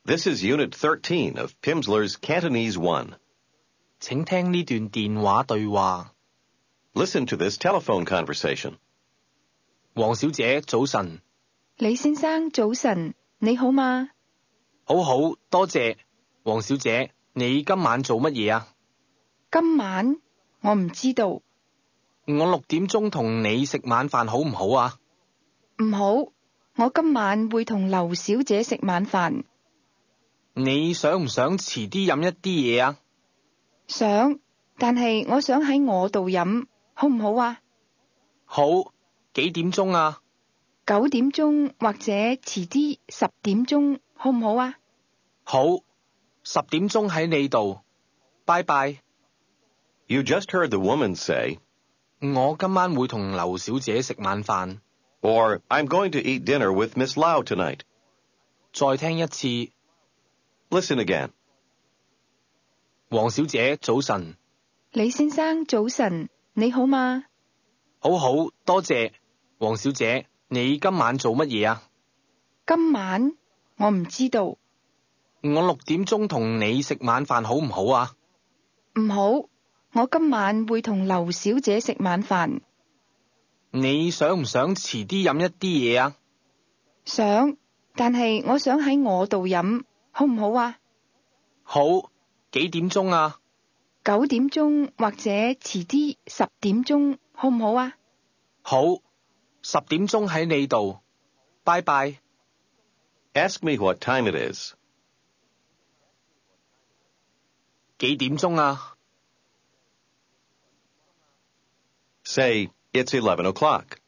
This is Unit 13 of Pimsleur's Cantonese 1. 請聽呢段電話對話。 Listen to this telephone conversation. 黃小姐，早晨。 李先生，早晨，你好嗎？ 好好，多謝。黃小姐，你今晚做乜嘢啊？ 今晚？我唔知道。 我6點鐘同你食晚飯好唔好啊？ 唔好，我今晚會同劉小姐食晚飯。 你想唔想遲啲飲一啲嘢啊？ 想，但係我想喺我度飲，好唔好啊？ 好，幾點鐘啊 ？9點鐘或者遲啲10點鐘，好唔好啊？ 好，10點鐘喺你度。拜拜。 You just heard the woman say, 我今晚會同劉小姐食晚飯。 or I'm going to eat dinner with Miss Lau tonight. 再聽一次。 Listen again. 黃小姐，早晨。 李先生，早晨，你好嗎？ 好好，多謝。黃小姐，你今晚做乜嘢啊？ 今晚？我唔知道。 我6點鐘同你食晚飯好唔好啊？ 唔好，我今晚會同劉小姐食晚飯。 你想唔想遲啲飲一啲嘢啊？ 想，但係我想喺我度飲，好唔好啊？ 好，幾點鐘啊 ？9點鐘或者遲啲10點鐘，好唔好啊？ 好，10點鐘喺你度。拜拜。 Ask me what time it is. 幾點鐘啊 Say, it's 11 o'clock.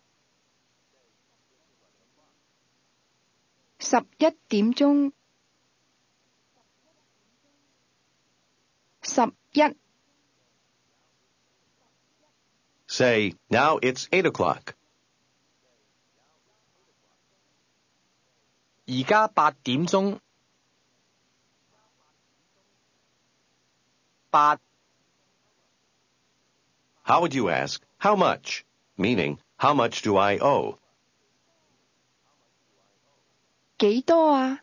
11點鐘。11 Say, now it's 8 o'clock. 而家8點鐘。8 How would you ask, how much? Meaning, how much do I owe? 幾多啊？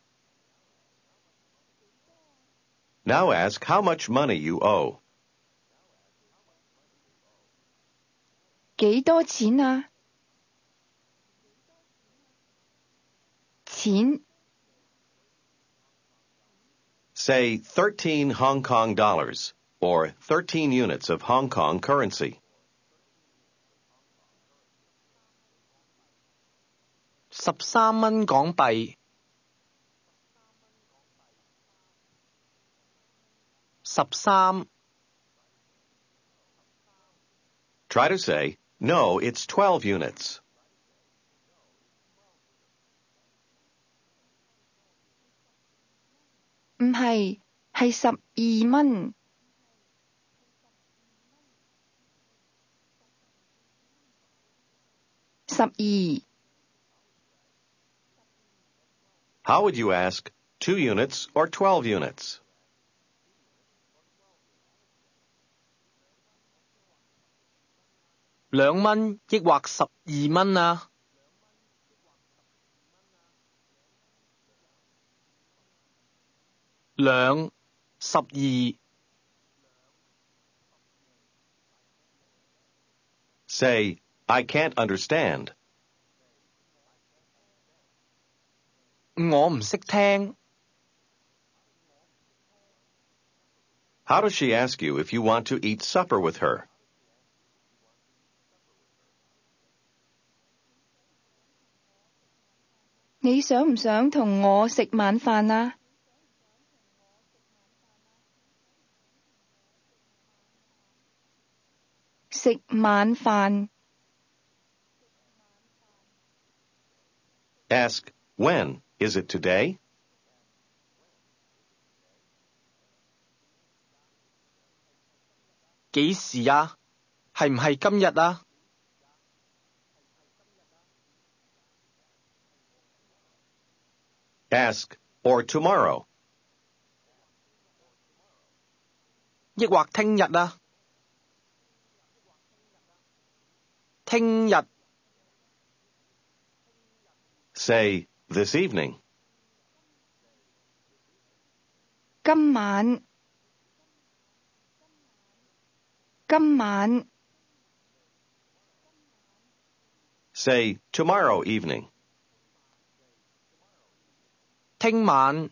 Now ask how much money you owe. 幾多錢啊？錢。 Say 13 Hong Kong dollars, or 13 units of Hong Kong currency. 13蚊港幣。13 Try to say, no, it's 12 units. 唔係，係12蚊。12 How would you ask, 2 units or 12 units? 2蚊抑或12蚊啊？2 12 Say, I can't understand. 我唔識聽。 How does she ask you if you want to eat supper with her? 你想唔想同我食晚飯啊？食晚飯。 Ask, when? Is it today? 幾時啊？係唔係今日啊？ Ask, or tomorrow. 抑或聽日啊？聽日。 Say, this evening. 今晚，今晚。 Say tomorrow evening. 聽晚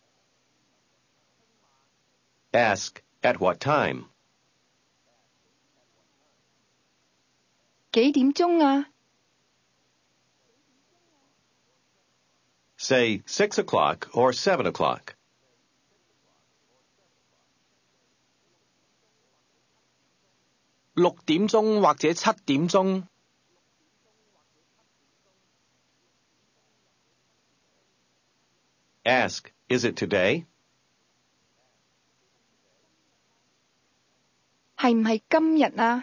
Ask at what time. 幾點鐘啊？ Say 6 o'clock or 7 o'clock. 6點鐘或者7點鐘。 Ask, is it today? 係唔係今日啊？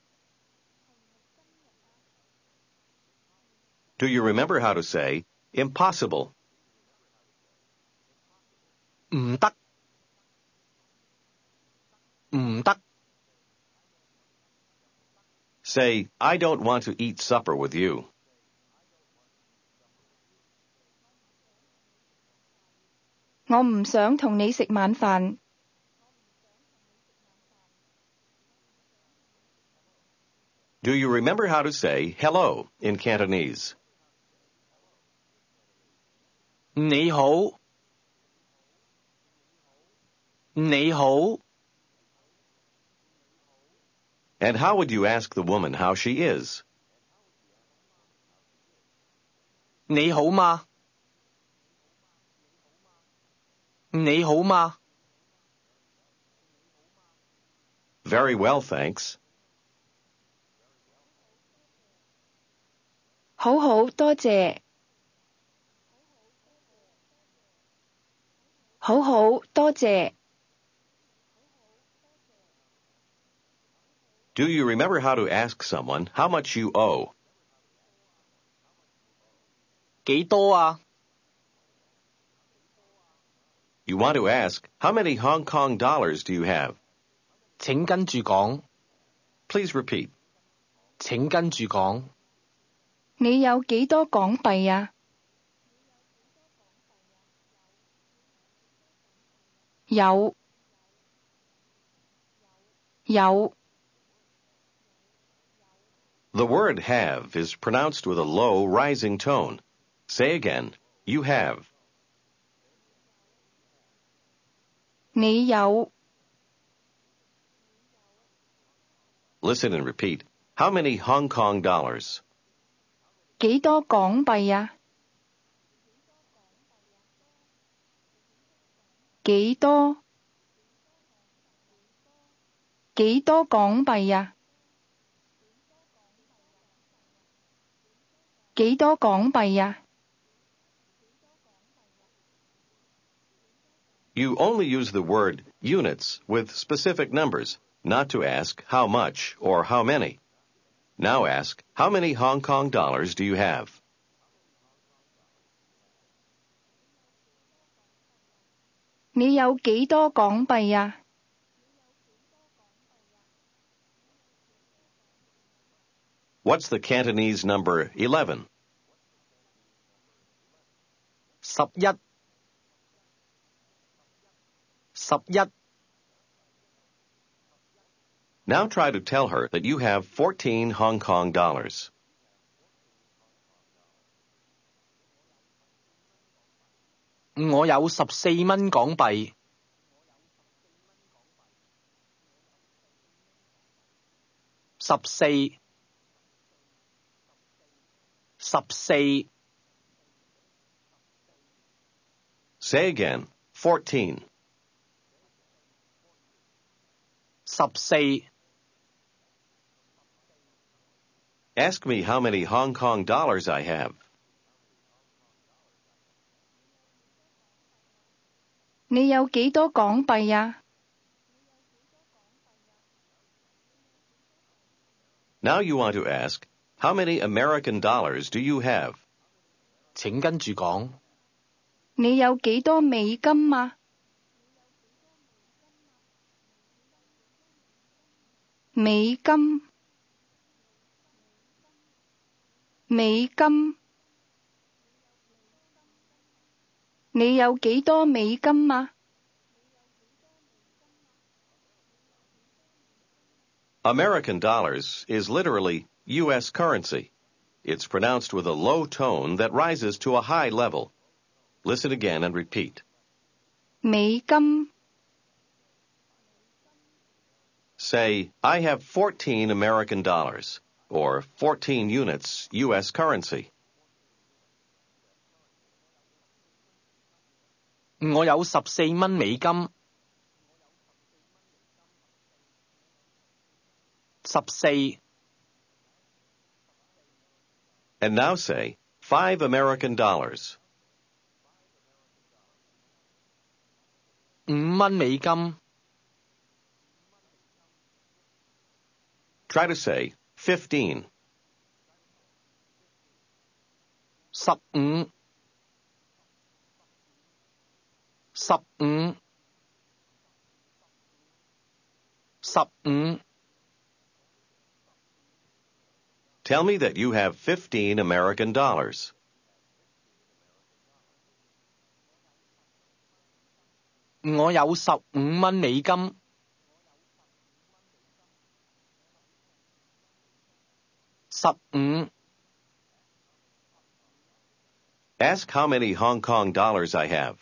Do you remember how to say impossible? 唔得，唔得。 Say, I don't want to eat supper with you. 我唔想同你食晚飯。 Do you remember how to say hello in Cantonese? 你好，你好。 And how would you ask the woman how she is? 你好嗎？你好嗎？ Very well, thanks. 好好，多謝。好好，多謝。 Do you remember how to ask someone how much you owe? 幾多啊？ You want to ask, how many Hong Kong dollars do you have? 請跟住講， Please repeat. 請跟住講。 你有幾多港幣啊？有，有。 The word have is pronounced with a low, rising tone. Say again, you have. 你有， Listen and repeat. How many Hong Kong dollars? 幾多港幣啊？幾多？幾多港幣啊？幾多港幣啊？ You only use the word units with specific numbers, not to ask how much or how many. Now ask, how many Hong Kong dollars do you have? 你有幾多港幣啊？ What's the Cantonese number 11? 11，11。 Now try to tell her that you have 14 Hong Kong dollars. 我有14蚊港幣。14，14。 Say again, 14. 14。 Ask me how many Hong Kong dollars I have. 你有幾多港幣啊？ Now you want to ask, how many American dollars do you have? 請跟住講。 你有幾多美金啊？美金，美金。你有幾多美金啊？ American dollars is literally U.S. currency. It's pronounced with a low tone that rises to a high level. Listen again and repeat. 美金 Say, I have 14 American dollars, or 14 units U.S. currency. 我有14蚊美金。14 And now say, 5 American dollars. 5蚊美金。 Try to say 15. 15 15 15 Tell me that you have 15 American dollars. 我有15蚊美金。15 Ask how many Hong Kong dollars I have.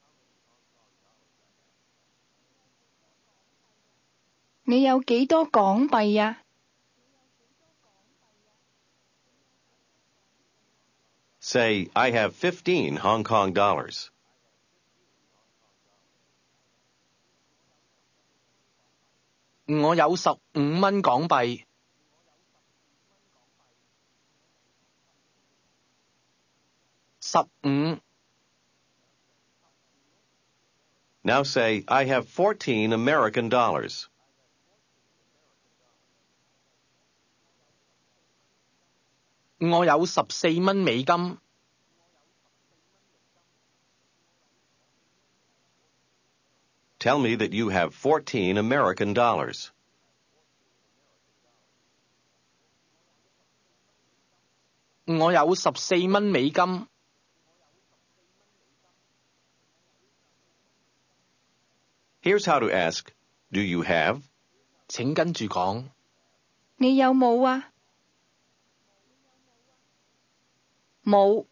你有幾多港幣啊？ Say, I have 15 Hong Kong dollars. 我有15蚊港幣。15 Now say, I have 14 American dollars. 我有14蚊美金。 Tell me that you have 14 American dollars. 我有14蚊美金。 Here's how to ask, do you have? 請跟住講。 你有冇啊？冇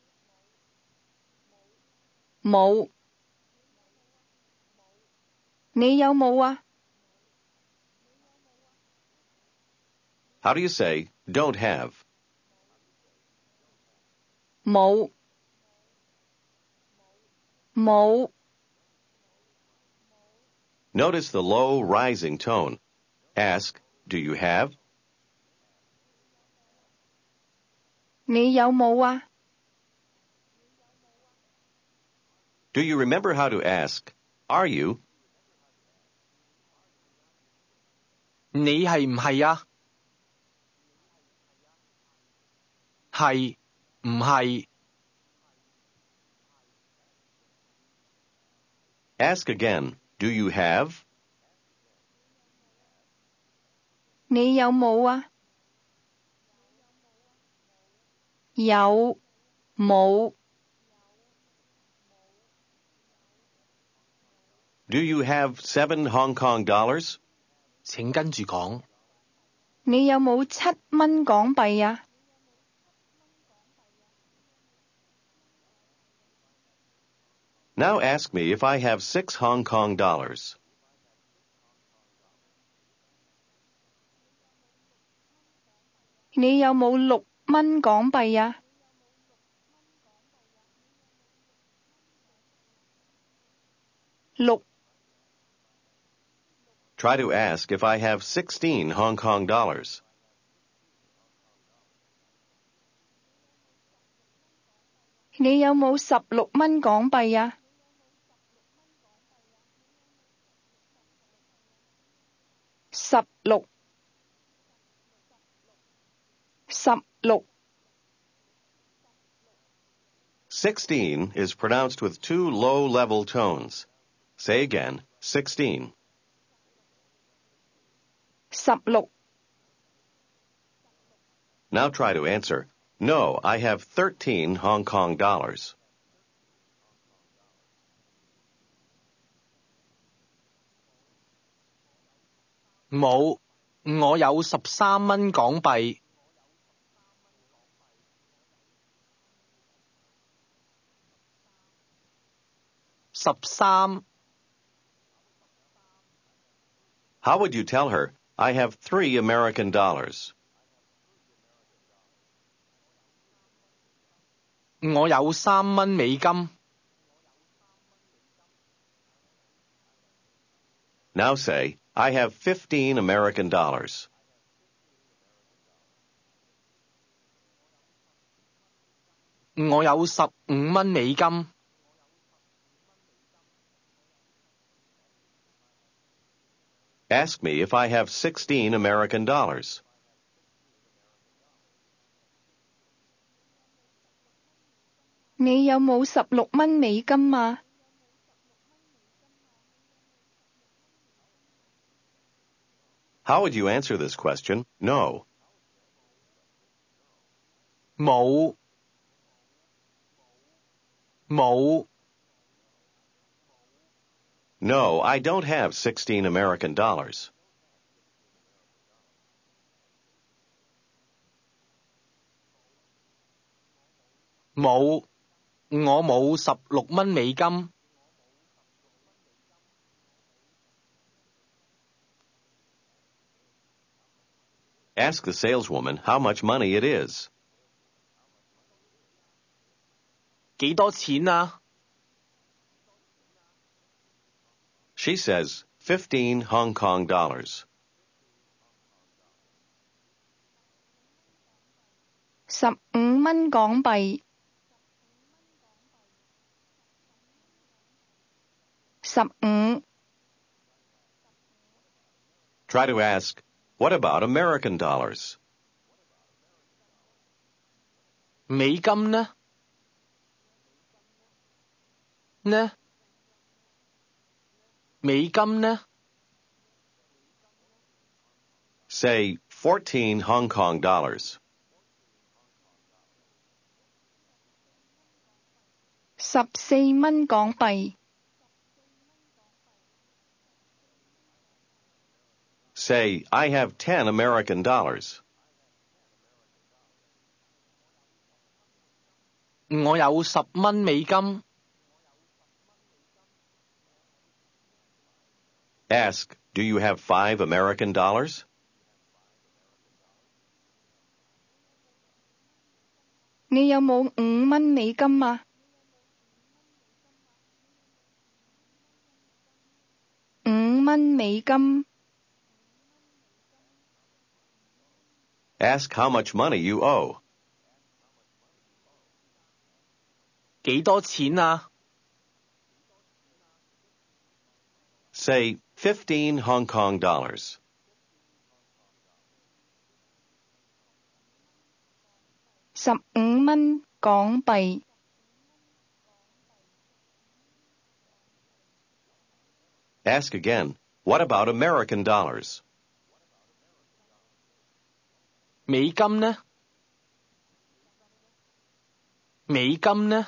冇。你有冇啊？ How do you say, don't have? 冇冇。 Notice the low rising tone. Ask, do you have? 你有冇啊？ Do you remember how to ask, are you? 你係唔係啊？係唔係？ Ask again, do you have? 你有冇啊？有冇？ Do you have 7 Hong Kong dollars? 請跟住講。 你有冇7蚊港幣啊？ Now ask me if I have 6 Hong Kong dollars. 你有冇6蚊港幣啊？ 6 Try to ask if I have 16 Hong Kong dollars. 你有冇16蚊港幣啊？ 16 16 16 is pronounced with 2 low-level tones. Say again, 16. 16 Now try to answer, no, I have 13 Hong Kong dollars. 冇， 我有13蚊港幣。13 How would you tell her, I have $3 American? 我有3蚊美金。 Now say, I have $15 American. 我有15蚊美金。 Ask me if I have $16 American. 你有冇16蚊美金啊？ How would you answer this question? No. 冇。 No, I don't have $16 American. 冇，我冇16蚊美金。 Ask the saleswoman how much money it is. 幾多錢啊？ She says 15 Hong Kong dollars. 15蚊港幣。15 Try to ask, what about American dollars? 美金呢？美金呢？ Say 14 Hong Kong dollars. 14蚊港幣。 Say, I have 10 American dollars. 我有10蚊美金。 Ask, do you have 5 American dollars? 你有冇5蚊美金啊？ 5蚊美金。 Ask how much money you owe. 幾多錢啊？ Say 15 Hong Kong dollars. 15蚊港幣。 Ask again, what about American dollars? 美金呢？美金呢？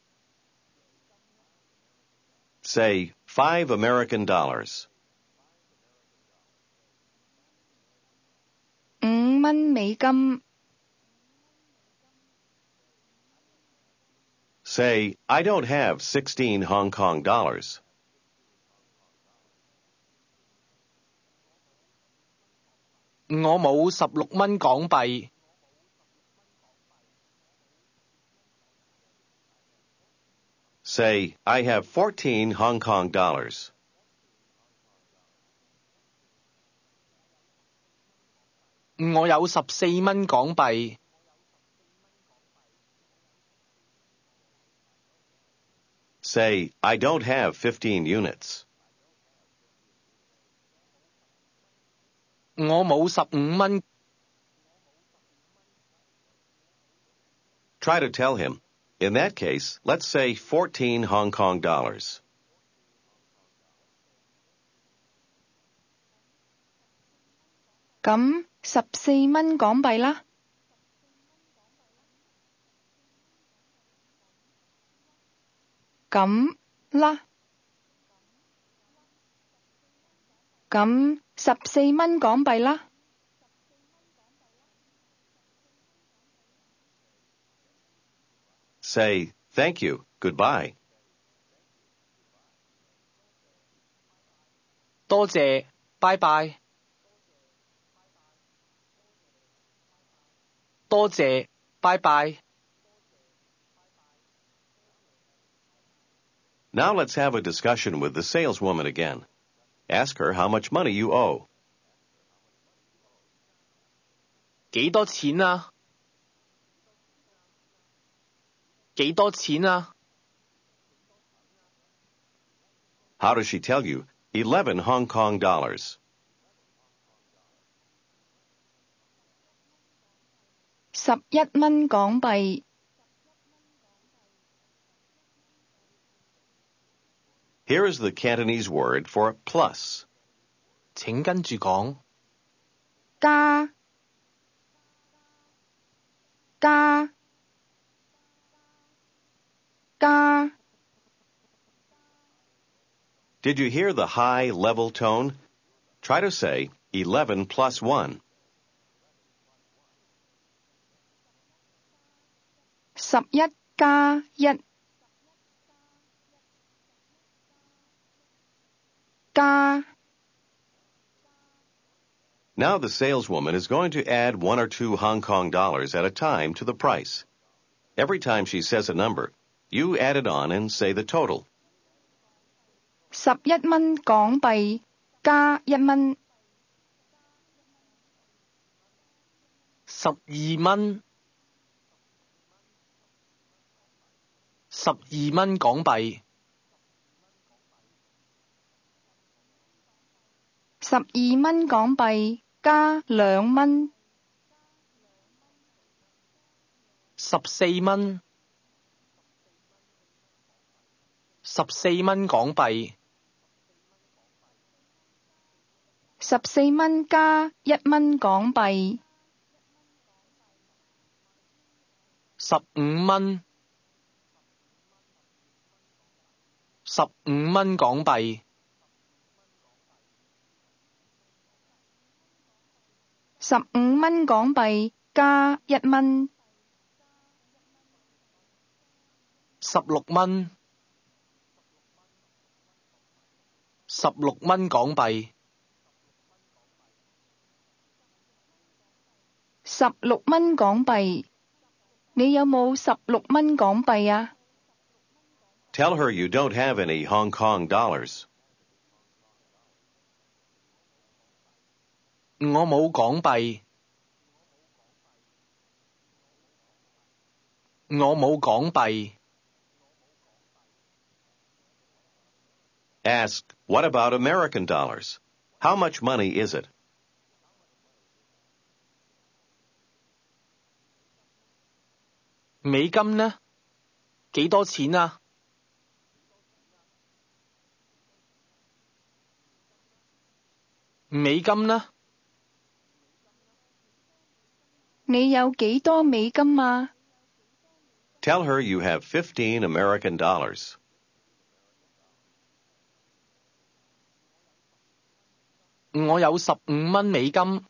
Say 5 American dollars. 5蚊美金。 Say, I don't have 16 Hong Kong dollars. 我冇16蚊港幣。 Say, I have 14 Hong Kong dollars. 我有14蚊港幣。 Say, I don't have 15 units. 我冇15蚊。 Try to tell him. In that case, let's say 14 Hong Kong dollars. 咁14蚊港幣啦。咁啦。咁14蚊港幣啦。 Say, thank you, goodbye. 多謝，拜拜。多謝，拜拜。 Now let's have a discussion with the saleswoman again. Ask her how much money you owe. 幾多錢啊？幾多錢啊？ How does she tell you? 11 Hong Kong dollars. 11蚊港幣。 Here is the Cantonese word for plus. 請跟住講。 加加加。 Did you hear the high, level tone? Try to say 11 plus 1. 11加1加。 Now the saleswoman is going to add 1 or 2 Hong Kong dollars at a time to the price. Every time she says a number, you add it on and say the total. 11蚊港幣加1蚊。 12蚊。12蚊港幣。 12蚊港幣加2蚊。 14蚊。14蚊港幣。 14蚊加1蚊港幣。 15蚊。15蚊港幣。 15蚊港幣加1蚊。 16蚊。16蚊港幣。 16蚊港幣。你有冇16蚊港幣啊？ Tell her you don't have any Hong Kong dollars. 我冇港幣。我冇港幣。 Ask, what about American dollars? How much money is it? 美金呢？幾多錢啊？美金呢？ 你有幾多美金啊？ Tell her you have 15 American dollars. 我有15蚊美金。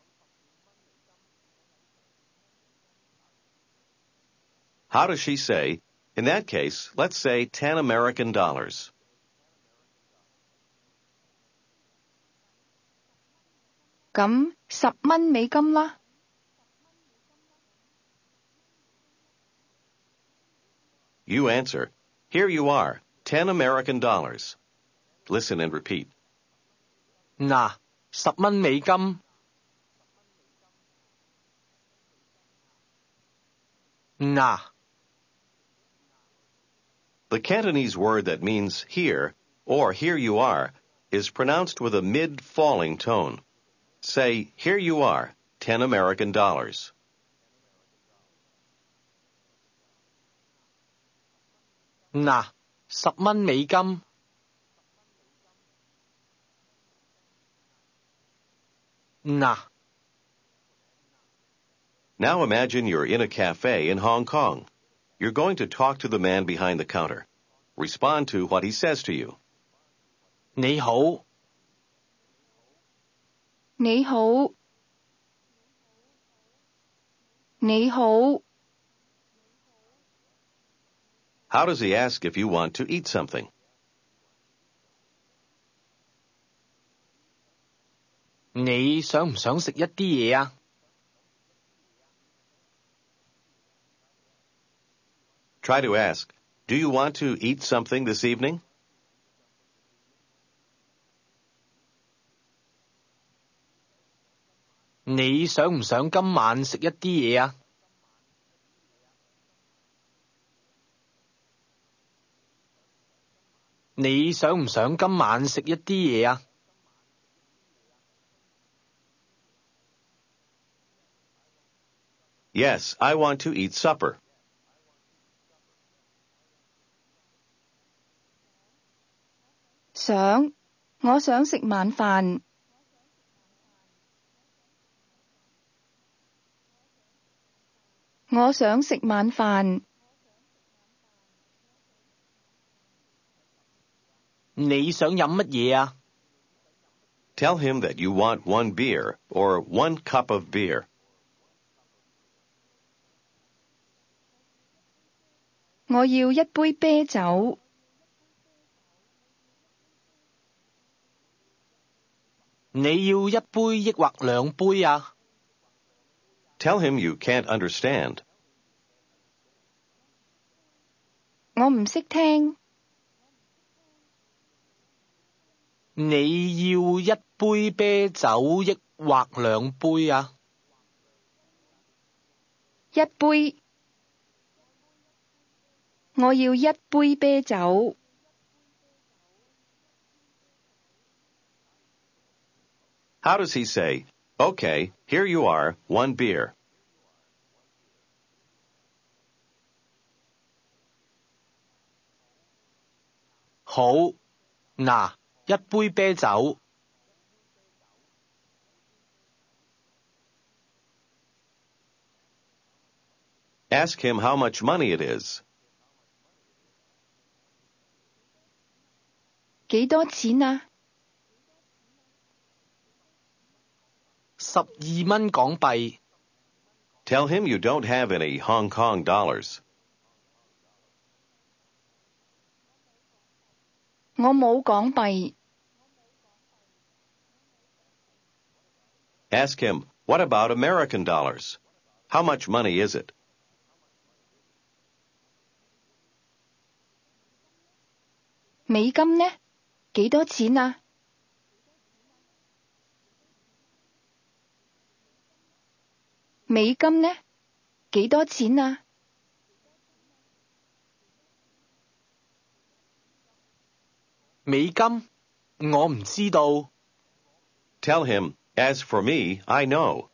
How does she say? In that case, let's say 10 American dollars. 咁10蚊美金啦。 You answer, here you are, 10 American dollars. Listen and repeat. 嗱，10蚊美金。嗱。 The Cantonese word that means here, or here you are, is pronounced with a mid-falling tone. Say, here you are, 10 American dollars. 嗱，10蚊美金。嗱。 Now imagine you're in a cafe in Hong Kong. You're going to talk to the man behind the counter. Respond to what he says to you. 你好。 你好。你好。 How does he ask if you want to eat something? 你想唔想食一啲嘢啊？ Try to ask, do you want to eat something this evening? 你想唔想今晚食一啲嘢啊？ 你想唔想今晚食一啲嘢啊？ Yes, I want to eat supper. 我想食晚飯。我想食晚飯。 你想飲乜嘢啊？ Tell him that you want 1 beer or 1 cup of beer. 我要一杯啤酒。 你要一杯抑或2杯啊？ Tell him you can't understand. 我唔識聽。 你要一杯啤酒抑或2杯啊？ 一杯。我要一杯啤酒。 How does he say, okay, here you are, 1 beer? 好，嗱，一杯啤酒。 Ask him how much money it is. 幾多錢啊 ？12蚊港幣。 Tell him you don't have any Hong Kong dollars. 我冇港幣。 Ask him, what about American dollars? How much money is it? 美金呢？幾多錢啊？美金呢？幾多錢啊？ 美金？我唔知道。 Tell him, as for me, I know.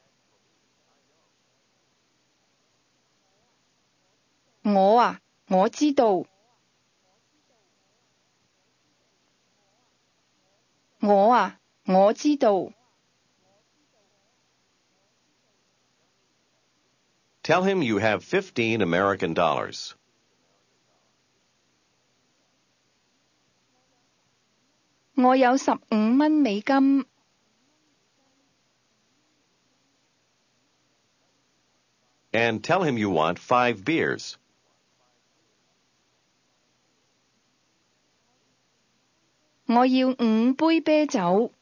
我知道。我知道。 Tell him you have 15 American dollars. 我有15蚊美金。 And tell him you want 5 beers. 我要5杯啤酒。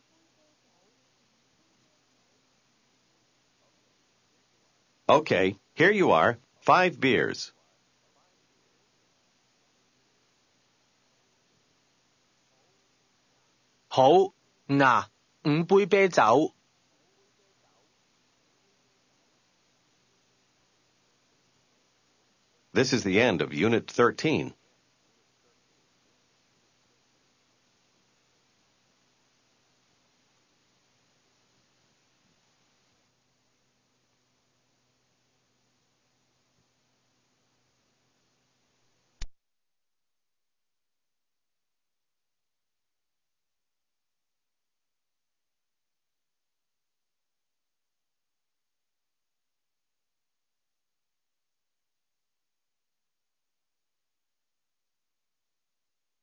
Okay, here you are, 5 beers. 好，嗱，5杯啤酒。 This is the end of Unit 13.